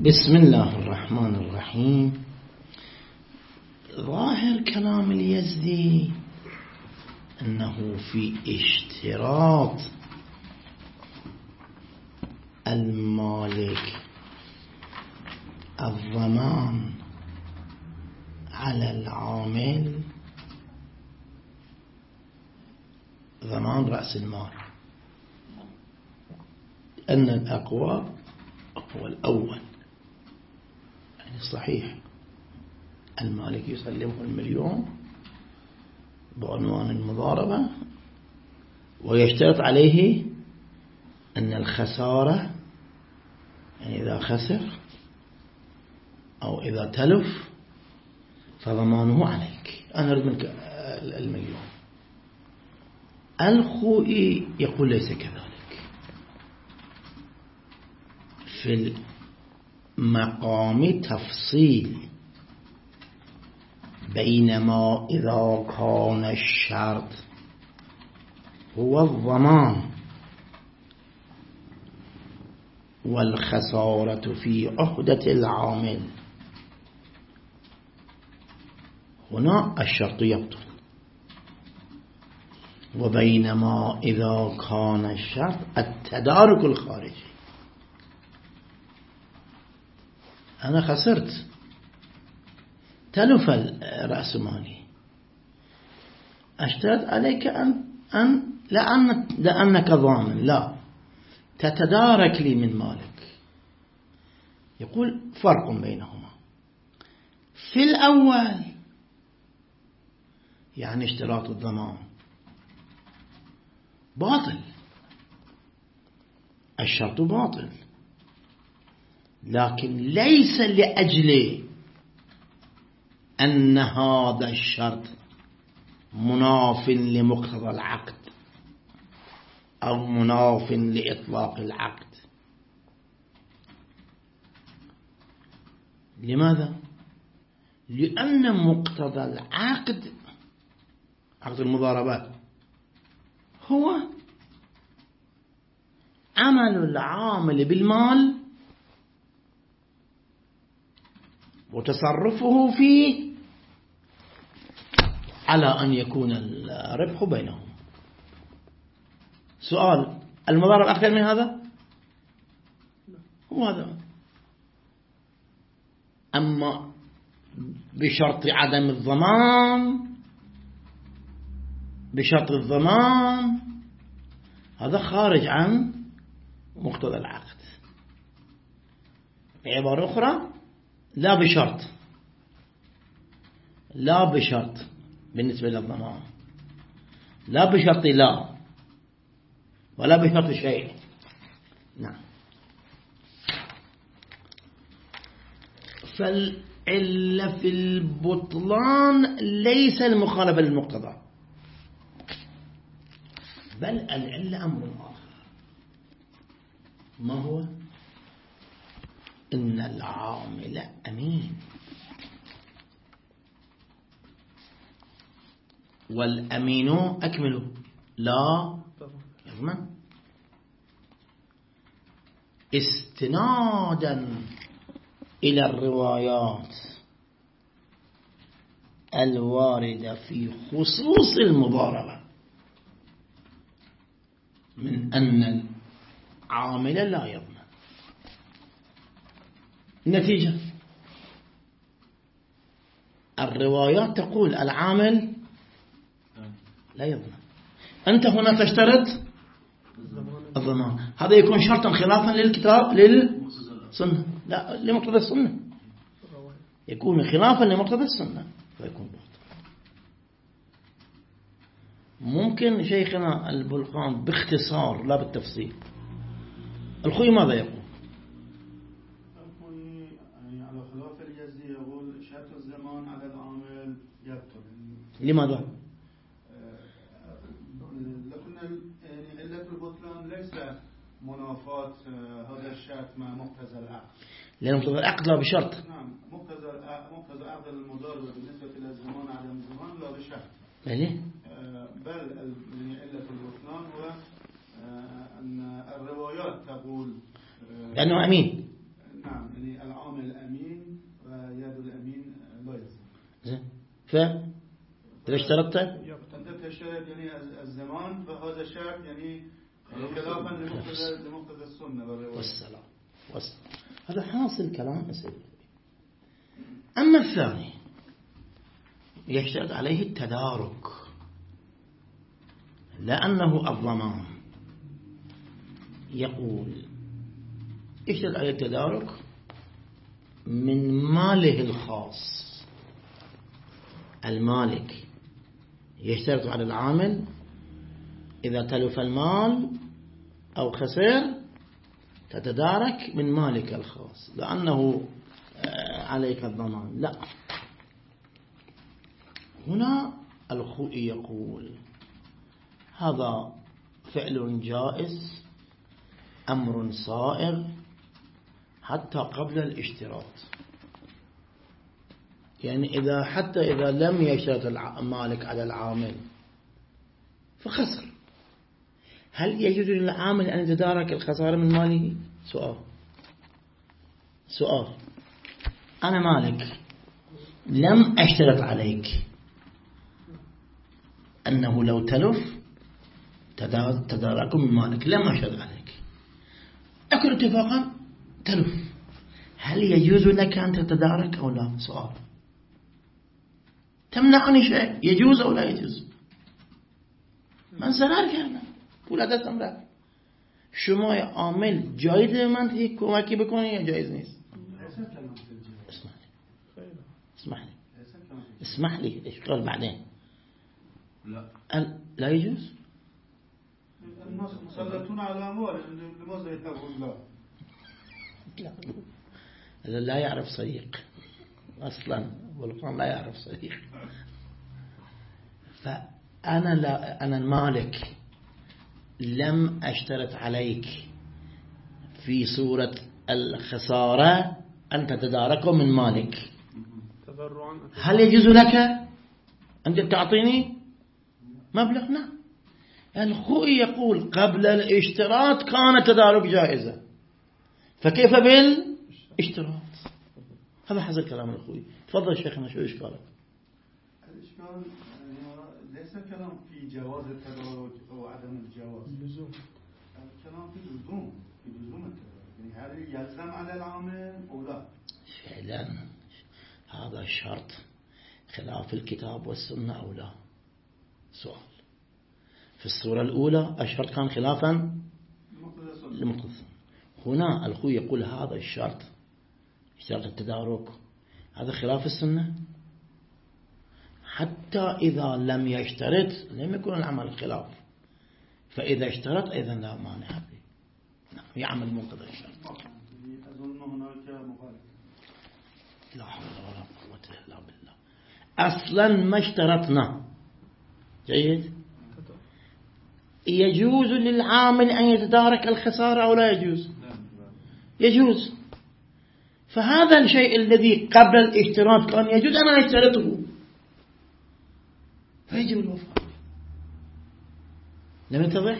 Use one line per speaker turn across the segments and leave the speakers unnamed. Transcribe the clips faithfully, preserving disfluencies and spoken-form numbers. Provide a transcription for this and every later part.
بسم الله الرحمن الرحيم. ظاهر كلام اليزدي أنه في اشتراط المالك الضمان على العامل ضمان رأس المال، أن الأقوى هو الأول. يعني صحيح المالك يسلمه المليون بعنوان المضاربة ويشترط عليه أن الخسارة، يعني إذا خسر أو إذا تلف فضمانه عليك، أنا أريد منك المليون. الخوئي يقول ليس كذلك. في مقام تفصيل بينما إذا كان الشرط هو الضمان والخسارة في عهدة العامل، هنا الشرط يبطل. وبينما إذا كان الشرط التدارك الخارجي، أنا خسرت تلف رأس مالي، أشترط عليك أن, أن لأن لأنك ضامن لا تتدارك لي من مالك. يقول فرق بينهما. في الأول يعني اشتراط الضمان باطل، الشرط باطل، لكن ليس لأجل أن هذا الشرط مناف لمقتضى العقد أو مناف لإطلاق العقد. لماذا؟ لأن مقتضى العقد، عقد المضاربات، هو عمل العامل بالمال وتصرفه فيه على أن يكون الربح بينهم. سؤال: المضاربة أكثر من هذا؟ هو هذا. أما بشرط عدم الضمان، بشرط الضمان هذا خارج عن مقتضى العقد. بعبارة أخرى، لا بشرط، لا بشرط بالنسبة للضمان، لا بشرط لا ولا بشرط شيء. نعم. فالعلة في البطلان ليس المخالفة للمقتضى، بل العلة أمر آخر. ما هو؟ إن العامل أمين، والأمين أكمل لا يضمن. استنادا إلى الروايات الواردة في خصوص المضاربة من أن العامل لا يضمن. النتيجة الروايات تقول العامل لا يضمن. أنت هنا تشترط الضمان، هذا يكون شرطا خلافا للكتاب للسنة، لا لمقتضى السنة، يكون خلافا لمقتضى السنة فيكون باطل. ممكن شيخنا البلقان باختصار لا بالتفصيل. الخوي ماذا يقول؟
الخوي يعني على خلاف اليزدي يقول شرط الزمان على العامل يبطل.
لماذا؟
لكن يعني علة البطلان ليس منافاة هذا الشرط مع مقتضى العقد،
لأن مقتضى العقد لا بشرط.
نعم، مقتضى مقتضى عقد المضاربة بالنسبة إلى الزمان عدم الزمان لا بشرط.
بل
بل يعني علة البطلان هو أن الروايات تقول
لأنه أمين.
نعم، يعني
ف إذا اشترطت
أنت تشترط يعني الزمان فهذا الشرط يعني خلافا لمقتضى السنة
والسلام والسلام. هذا حاصل كلام أسئلة. أما الثاني يشترط عليه التدارك، لأنه الضمان. يقول يشترط عليه التدارك من ماله الخاص. المالك يشترط على العامل إذا تلف المال أو خسر تتدارك من مالك الخاص لأنه عليك الضمان. لا، هنا الخوئي يقول هذا فعل جائز، أمر صائغ حتى قبل الاشتراط. يعني إذا حتى إذا لم يشترط المالك على العامل فخسر، هل يجوز للعامل أن يتدارك الخسارة من ماله؟ سؤال سؤال أنا مالك لم أشترط عليك أنه لو تلف تدارك من مالك، لم أشترط عليك، أكل اتفاقا تلف، هل يجوز لك أن تتدارك أو لا؟ سؤال. تمنعني شيء يجوز أو لا يجوز؟ من سرار کردم پول دستم رفت. شما عامل جایز من کمکی بکنی یا جایز نیست؟ اسمح لي اسمح لي اشتغل بعدين.
لا
لا يجوز.
الناس مسلطون على أموال لماذا يتقون؟ لا
لا يعرف صديق أصلا، والقرآن لا يعرف صديق. فأنا لا أنا المالك لم أشترط عليك في صورة الخسارة أن تتداركه من مالك، هل يجوز لك أن تعطيني مبلغ؟ نعم. الخوئي يقول قبل الاشتراط كان تدارك جائزة، فكيف بالاشتراط؟ هذا حسب كلام الخوئي. تفضل شيخنا، شو إشكالك؟
الإشكال ليس كلام في جواز التدارك أو عدم الجواز، لزوم الكلام في لزوم في لزوم التدارك، يعني هل يلزم على العامل أو لا؟
فعلا هذا الشرط خلاف الكتاب والسنة أو لا؟ سؤال. في الصورة الأولى الشرط كان خلافا لمقتضى السنة، هنا الخوي يقول هذا الشرط شرط التدارك هذا خلاف السنة، حتى إذا لم يشترط لم يكن العمل خلاف، فإذا اشترط أيضا لا مانع به، نعم يعمل مقتضى الشرط.
أظن هناك مخالفة.
لا حول ولا قوة إلا بالله. أصلا ما اشترطنا. جيد. يجوز للعامل أن يتدارك الخسارة أو لا يجوز؟ يجوز. فهذا الشيء الذي قبل الاشتراط كان يجوز أنا اشترطه، فيجب الوفاء. لم يتضح؟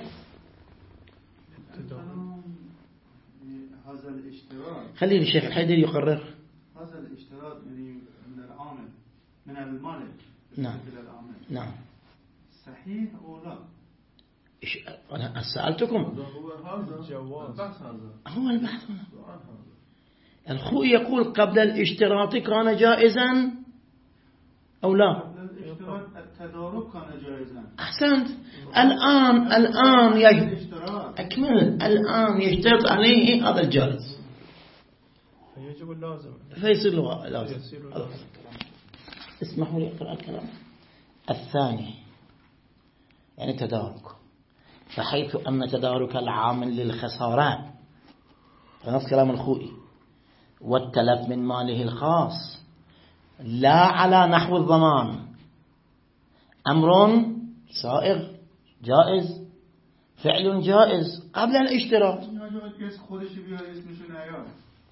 هذا الاشتراط
خلي الشيخ الحيدري يقرر.
هذا الاشتراط من من العامل من المالك.
نعم نعم.
صحيح أو لا؟
أنا سألتكم.
هو هذا البحث، هذا
هو البحث. الخوي يقول قبل الاشتراط كان جائزا أو لا؟
قبل الاشتراط التدارك كان جائزا.
أحسنت. الآن الآن يجب أكمل. الآن يشترط عليه هذا الجائز،
فيجب اللازم
فيصير له لازم. اسمحوا لي أقرأ الكلام الثاني، يعني تدارك. فحيث أن تدارك العامل للخسارة نفس كلام الخوئي والتلف من ماله الخاص لا على نحو الضمان أمر سائغ جائز، فعل جائز قبل الاشتراط.
خودش بیاره اسمشو نیار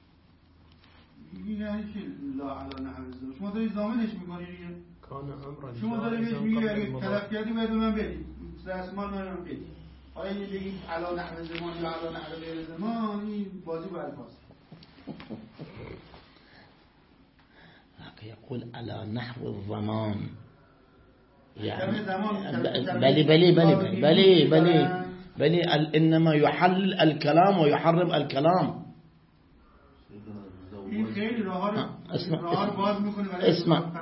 یعنی چی لا على نحو الضمان؟ شما داری ضامنش میکنی دیگه. شما داری بهش میگی اگه تلف کردی باید به من بدی، رسما من بدی. حالا یه بگید علا نحو زمان یا علا نحو غیر زمان، این بازی با الفاظ.
أقول على نحو الضمان
يعني
بلي بلي بلي بلي بلي بلي إنما يحلل الكلام ويحرم الكلام. اسمع اسمع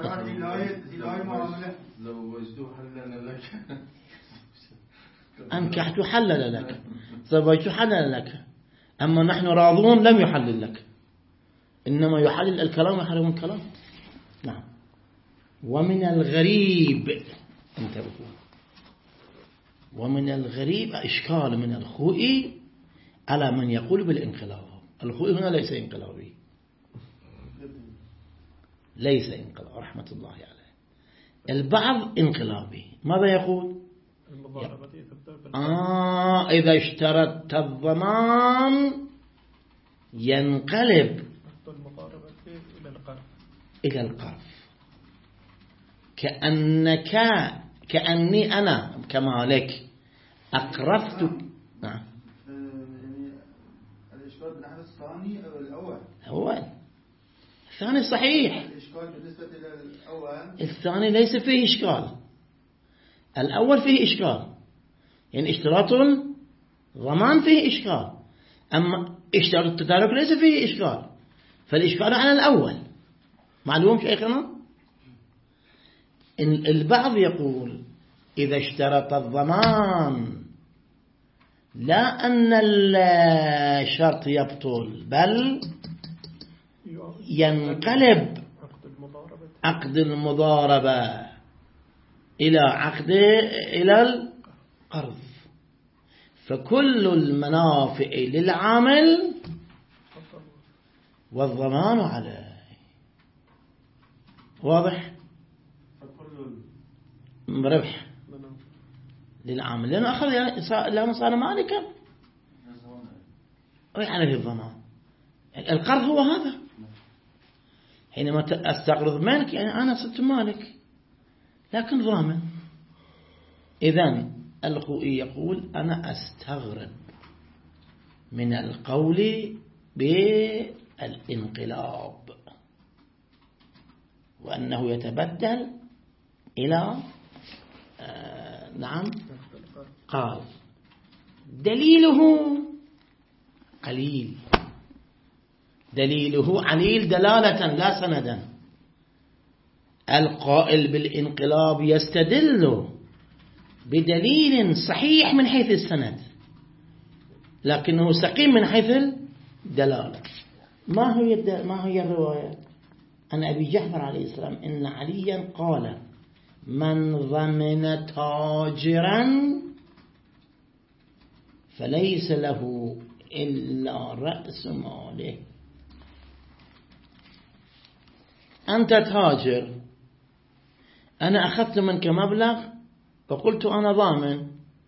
أنكحت حلل لك، زوجت حلل لك، أما نحن راضون لم يحلل لك، إنما يحلل الكلام ويحرم الكلام. نعم. ومن الغريب انتبهوا، ومن الغريب إشكال من الخوئي على من يقول بالانقلاب. الخوئي هنا ليس انقلابي، ليس انقلاب رحمة الله عليه. البعض انقلابي. ماذا يقول؟ آه إذا اشترطت الضمان ينقلب إلى القرض، كأنك كأني أنا كمالك أقرضت. نعم.
يعني الإشكال بالنحو الثاني أو الأول؟
الأول. الثاني صحيح.
الإشكال بالنسبة إلى الأول؟
الثاني ليس فيه إشكال، الأول فيه إشكال. يعني اشتراط الضمان فيه إشكال، أما اشتراط التدارك ليس فيه إشكال، فالإشكال على الأول. معلوم شيخنا؟ البعض يقول إذا اشترط الضمان لا أن الشرط يبطل، بل ينقلب عقد المضاربة إلى عقد إلى القرض، فكل المنافع للعامل والضمان عليه. واضح؟ ربح للعامل، لأنه أخذ لأنه صار مالكا عليه الضمان. القرض هو هذا، حينما أستقرض منك يعني أنا صرت مالك لكن ضامن. إذن الخوئي يقول أنا أستغرب من القول بالانقلاب وأنه يتبدل إلى آه نعم. قال دليله قليل، دليله عليل دلالة لا سندا. القائل بالانقلاب يستدل بدليل صحيح من حيث السند لكنه سقيم من حيث الدلالة. ما هي ما هي الرواية عن أبي جعفر عليه السلام إن عليا قال من ضمن تاجرا فليس له إلا رأس ماله. أنت تاجر، أنا أخذت منك مبلغ فقلت أنا ضامن،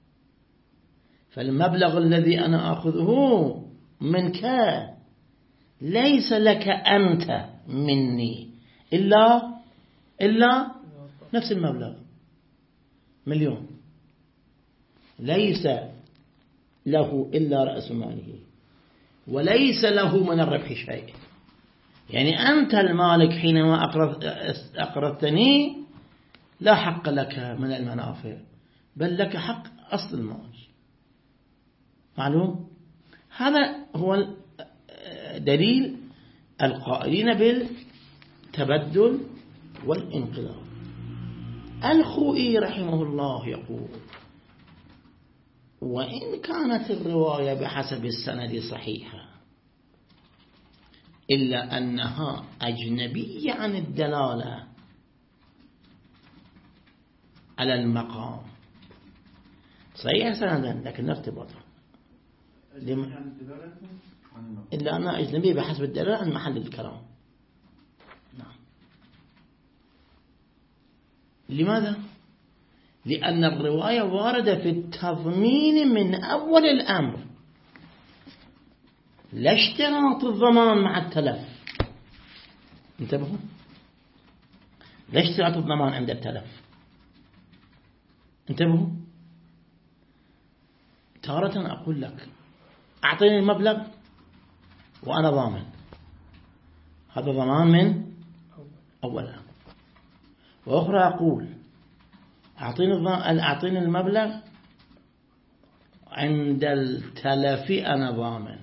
فالمبلغ الذي أنا أخذه منك ليس لك أنت مني إلا إلا نفس المبلغ مليون، ليس له إلا رأس ماله وليس له من الربح شيء. يعني أنت المالك حينما أقرضتني لا حق لك من المنافع بل لك حق أصل المال. معلوم؟ هذا هو دليل القائلين بالتبدل والانقلاب. الخوئي رحمه الله يقول وإن كانت الرواية بحسب السند صحيحة إلا أنها أجنبية عن الدلالة على المقام. صحيح سندا لكن ارتباطها إلا أنها أجنبية بحسب الدلالة عن محل الكلام. نعم. لماذا؟ لأن الرواية واردة في التضمين من أول الأمر، لا اشتراط الضمان مع التلف. انتبهوا، لا اشتراط الضمان عند التلف. انتبهوا، تارة أقول لك أعطيني المبلغ وأنا ضامن، هذا ضمان من أول أمر. وأخرى أقول أعطيني أعطيني المبلغ عند التلف أنا ضامن.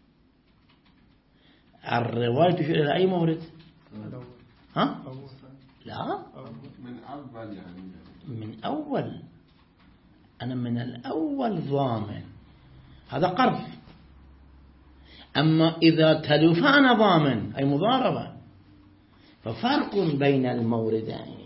الرواية تشير إلى أي مورد؟ ها؟ لا
من أول يعني
من أول. أنا من الأول ضامن، هذا قرض. أما إذا تلف أنا ضامن أي مضاربة، ففرق بين الموردين.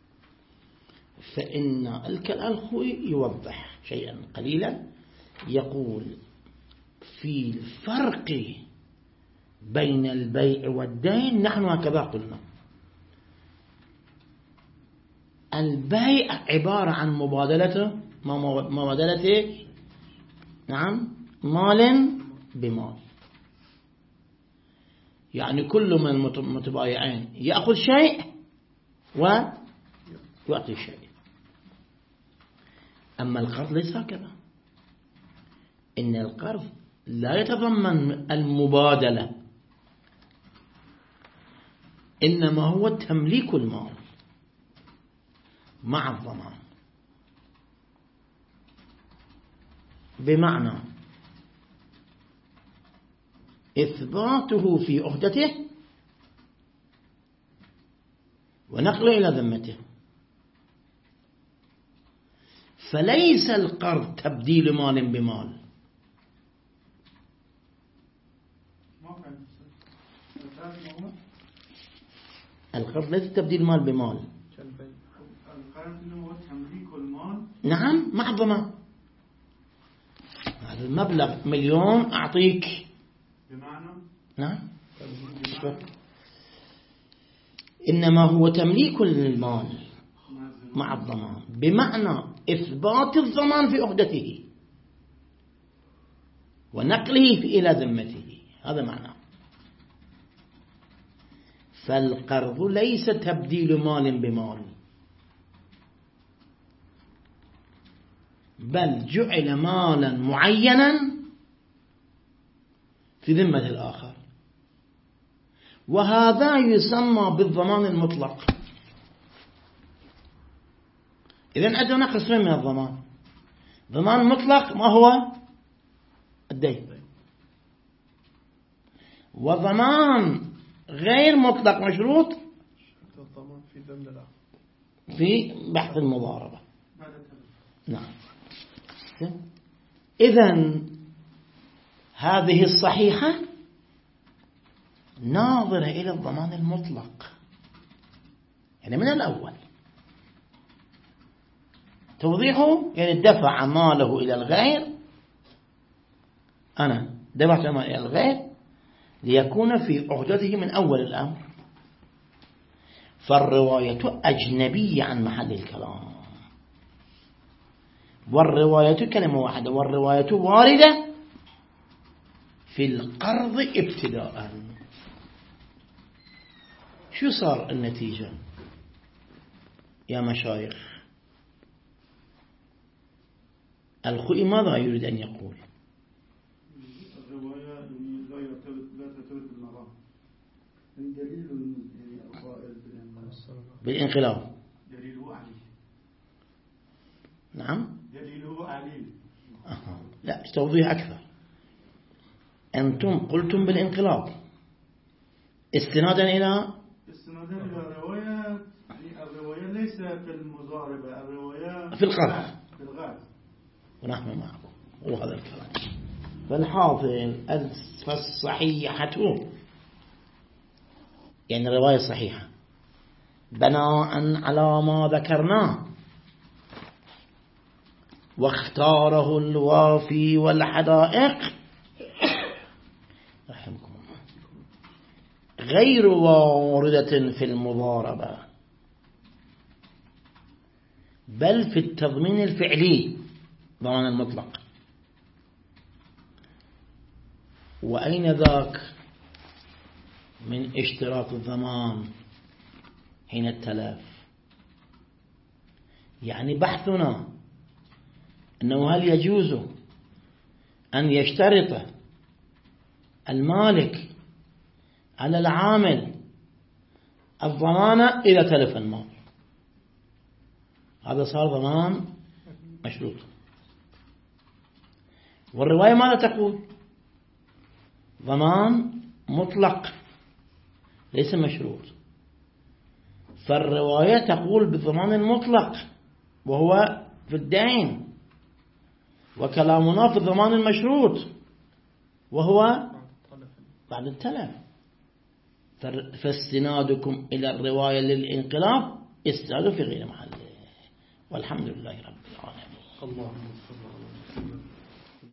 فإن الخوي يوضح شيئا قليلا، يقول في الفرق بين البيع والدين نحن هكذا قلنا: البيع عبارة عن مبادلة مبادلة نعم مال بمال، يعني كل من المتبايعين يأخذ شيء ويعطي شيء. أما القرض ليس هكذا، إن القرض لا يتضمن المبادلة، إنما هو تمليك المال مع الضمان، بمعنى إثباته في عهدته ونقله إلى ذمته. فليس القرض تبديل مال بمال. القرض ليس تبديل مال بمال.
القرض هو تمليك المال
نعم مع الضمان. هذا المبلغ مليون أعطيك
بمعنى
نعم، إنما هو تمليك المال مع الضمان، بمعنى إثبات الضمان في عهدته ونقله إلى ذمته، هذا معناه. فالقرض ليس تبديل مال بمال، بل جعل مالا معينا في ذمة الآخر، وهذا يسمى بالضمان المطلق. إذن عندنا قسمين من الضمان: ضمان مطلق ما هو الدين، وضمان غير مطلق مشروط في بحث المضاربة. نعم. إذن هذه الصحيحة ناظرة إلى الضمان المطلق، يعني من الأول. توضيحه يعني دفع ماله إلى الغير، أنا دفعت ماله إلى الغير ليكون في عهدته من أول الأمر. فالرواية أجنبية عن محل الكلام، والرواية كلمة واحدة، والرواية واردة في القرض ابتداء. شو صار النتيجة يا مشايخ؟ الخوئي ماذا يريد أن يقول؟
الرواية لا تعترف بالمرام، دليل القائل
بالانقلاب.
دليله عليل.
نعم
دليله عليل.
أه. لا، توضيح أكثر. أنتم قلتم بالانقلاب استنادا إلى
استنادا إلى الرواية، يعني الرواية ليس في المضاربة، الرواية
في القرض
في الغاز.
ونحن معكم وهذا الكلام. فالحاصل فالصحيحة يعني الرواية صحيحة بناء على ما ذكرناه، واختاره الوافي والحدائق رحمكم الله غير واردة في المضاربة، بل في التضمين الفعلي ضمان المطلق. وأين ذاك من اشتراط الضمان حين التلف؟ يعني بحثنا أنه هل يجوز أن يشترط المالك على العامل الضمان إذا تلف المال. هذا صار ضمان مشروط. والرواية ماذا تقول؟ ضمان مطلق ليس مشروط. فالرواية تقول بالضمان المطلق وهو في الدين، وكلامنا في الضمان المشروط وهو بعد التلف. فاستنادكم إلى الرواية للانقلاب استناد في غير محله. والحمد لله رب العالمين.
اللهم